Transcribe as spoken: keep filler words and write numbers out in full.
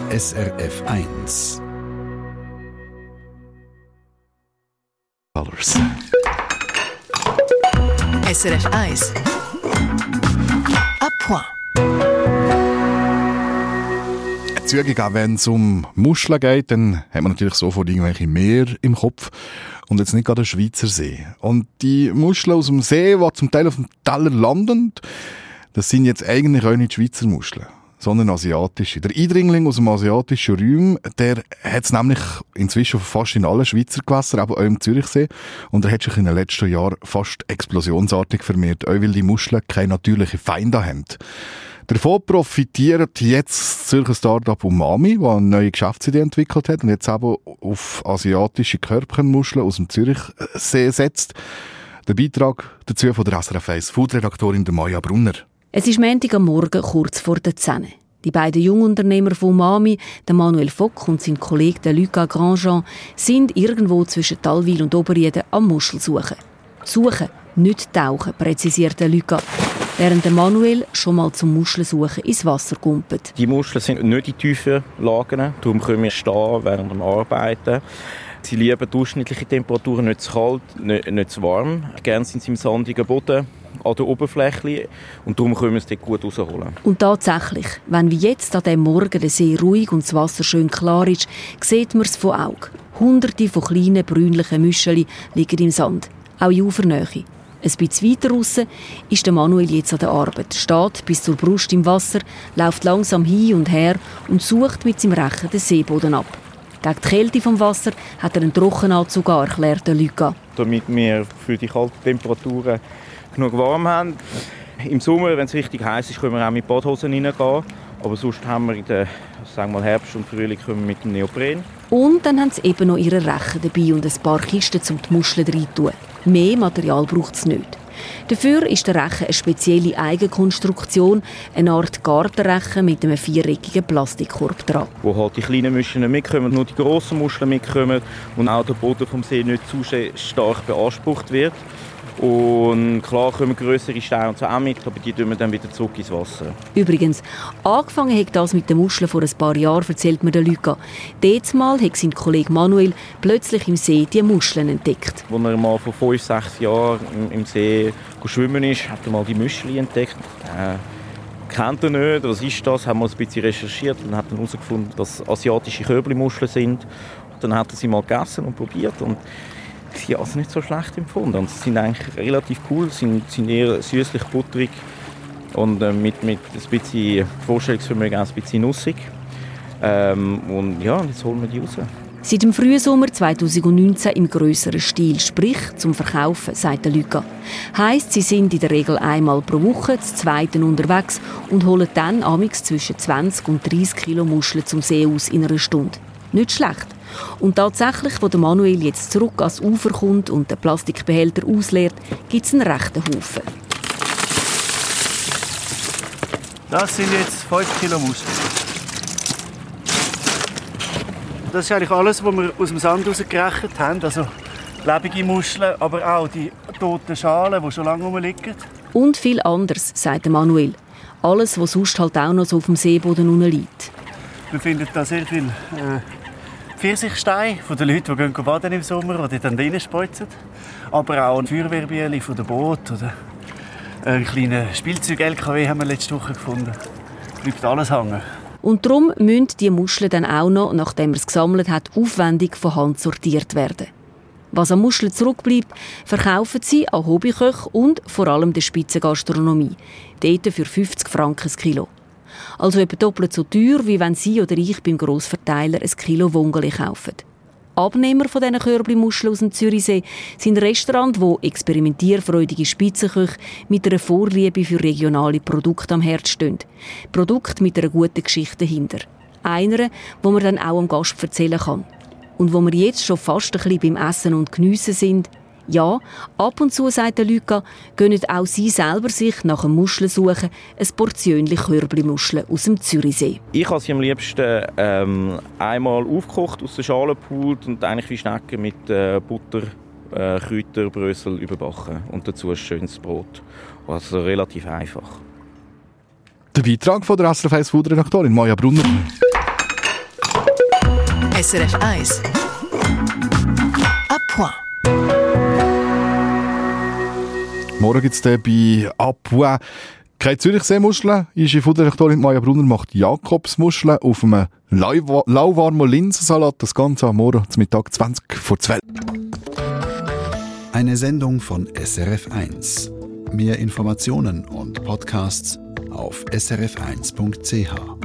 S R F eins. Colors. S R F eins. À point. Zügig, auch wenn es um Muscheln geht, dann hat man natürlich sofort irgendwelche Meer im Kopf und jetzt nicht gerade den Schweizer See. Und die Muscheln aus dem See, die zum Teil auf dem Teller landen, das sind jetzt eigentlich auch nicht Schweizer Muscheln, sondern asiatische. Der Eindringling aus dem asiatischen Raum, der hat es nämlich inzwischen fast in allen Schweizer Gewässern, aber auch im Zürichsee. Und er hat sich in den letzten Jahren fast explosionsartig vermehrt, auch weil die Muscheln keine natürlichen Feinde haben. Davon profitiert jetzt das Zürcher Start-up Umami, das eine neue Geschäftsidee entwickelt hat und jetzt eben auf asiatische Körbchenmuscheln aus dem Zürichsee setzt. Der Beitrag dazu von der S R F eins Food-Redaktorin Maja Brunner. Es ist Montag am Morgen kurz vor der zehn. Die beiden Jungunternehmer von Umami, der Manuel Fock und sein Kollege der Lucas Grandjean, sind irgendwo zwischen Talwil und Oberrieden am Muschelsuchen. Suchen, nicht tauchen, präzisiert der Lucas. Während der Manuel schon mal zum Muschelsuchen ins Wasser kumpelt. Die Muscheln sind nicht in tiefen Lagen, darum können wir stehen während dem Arbeiten. Sie lieben durchschnittliche Temperaturen, nicht zu kalt, nicht, nicht zu warm. Gerne sind sie im sandigen Boden, an der Oberfläche, und darum können wir es dort gut rausholen. Und tatsächlich, wenn wie jetzt an diesem Morgen der See ruhig und das Wasser schön klar ist, sieht man es von Auge. Hunderte von kleinen, brünlichen Muscheln liegen im Sand, auch in Ufernähe. Ein bisschen weiter raus ist der Manuel jetzt an der Arbeit, steht bis zur Brust im Wasser, läuft langsam hin und her und sucht mit seinem Rechen den Seeboden ab. Gegen die Kälte vom Wasser hat er einen Trockenanzug an, erklärt der Lucas. Damit wir für die kalten Temperaturen genug warm haben. Im Sommer, wenn es richtig heiß ist, können wir auch mit Badhosen reingehen. Aber sonst haben wir in der, sagen wir mal, Herbst und Frühling können wir mit dem Neopren. Und dann haben sie eben noch ihre Rechen dabei und ein paar Kisten, um die Muscheln reintun. Mehr Material braucht es nicht. Dafür ist der Rechen eine spezielle Eigenkonstruktion, eine Art Gartenrechen mit einem viereckigen Plastikkorb dran. Wo halt die kleinen Muscheln nicht mitkommen, nur die grossen Muscheln mitkommen und auch der Boden vom See nicht zu stark beansprucht wird. Und klar kommen grössere Steine und so auch mit, aber die tun wir dann wieder zurück ins Wasser. Übrigens, angefangen hat das mit den Muscheln vor ein paar Jahren, erzählt mir der Lucas. Dieses Mal hat sein Kollege Manuel plötzlich im See die Muscheln entdeckt. Als er mal vor fünf, sechs Jahren im See schwimmen ist, hat er mal die Muscheln entdeckt. Äh, kennt er nicht, was ist das? Haben wir ein bisschen recherchiert und hat dann herausgefunden, dass es asiatische Körbchenmuscheln sind. Dann hat er sie mal gegessen und probiert und sie haben also nicht so schlecht empfunden. Und sie sind eigentlich relativ cool, sind, sind eher süßlich, butterig und äh, mit, mit ein bisschen Vorstellungsvermögen auch ein bisschen nussig. Ähm, und ja, jetzt holen wir die raus. Seit dem Frühsommer zweitausendneunzehn im grösseren Stil, sprich zum Verkaufen, sagt der Lucas. Heisst, sie sind in der Regel einmal pro Woche, das zweite unterwegs und holen dann amigs zwischen zwanzig und dreißig Kilo Muscheln zum See aus in einer Stunde. Nicht schlecht. Und tatsächlich, wo der Manuel jetzt zurück ans Ufer kommt und den Plastikbehälter ausleert, gibt es einen rechten Haufen. Das sind jetzt fünf Kilo Muscheln. Das ist eigentlich alles, was wir aus dem Sand rausgerechnet haben. Also lebende Muscheln, aber auch die toten Schalen, die schon lange rumliegen. Und viel anderes, sagt der Manuel. Alles, was sonst halt auch noch so auf dem Seeboden unten liegt. Wir finden da sehr viel äh, Pfirsichsteine von den Leuten, die gehen baden im Sommer oder dann reinspeuzen. Aber auch ein Feuerwehrbieli von dem Boot oder ein kleiner Spielzeug-L K W haben wir letzte Woche gefunden. Bleibt alles hängen. Und darum müssen die Muscheln dann auch noch, nachdem man es gesammelt hat, aufwendig von Hand sortiert werden. Was an Muscheln zurückbleibt, verkaufen sie an Hobbyköche und vor allem der Spitzengastronomie. Dort für fünfzig Franken das Kilo. Also etwa doppelt so teuer, wie wenn Sie oder ich beim Grossverteiler ein Kilo Wongeli kaufen. Abnehmer von diesen Körbchenmuscheln aus dem Zürichsee sind Restaurants, wo experimentierfreudige Spitzenköche mit einer Vorliebe für regionale Produkte am Herd stehen. Produkte mit einer guten Geschichte dahinter. Einer, wo man dann auch am Gast erzählen kann. Und wo wir jetzt schon fast ein bisschen beim Essen und Geniessen sind, ja, ab und zu, sagt der Lucas, gönnen auch Sie selber sich nach einem Muscheln suchen, ein Portionchen Körbchenmuscheln aus dem Zürichsee. Ich habe sie am liebsten ähm, einmal aufgekocht, aus der Schale gepult und eigentlich wie Schnecken mit äh, Butter, äh, Kräuter, Brösel überbacken. Und dazu ein schönes Brot. Also relativ einfach. Der Beitrag von der S R F eins Food-Redaktorin Maja Brunner. S R F eins. À point. Morgen gibt es bei «À point» keine Zürichseemuscheln. Unsere Fooddirektorin Maja Brunner macht Jakobsmuscheln auf einem lauwa- lauwarmen Linsensalat. Das Ganze am Morgen zum Mittag zwanzig vor zwölf. Eine Sendung von S R F eins. Mehr Informationen und Podcasts auf s r f eins punkt c h.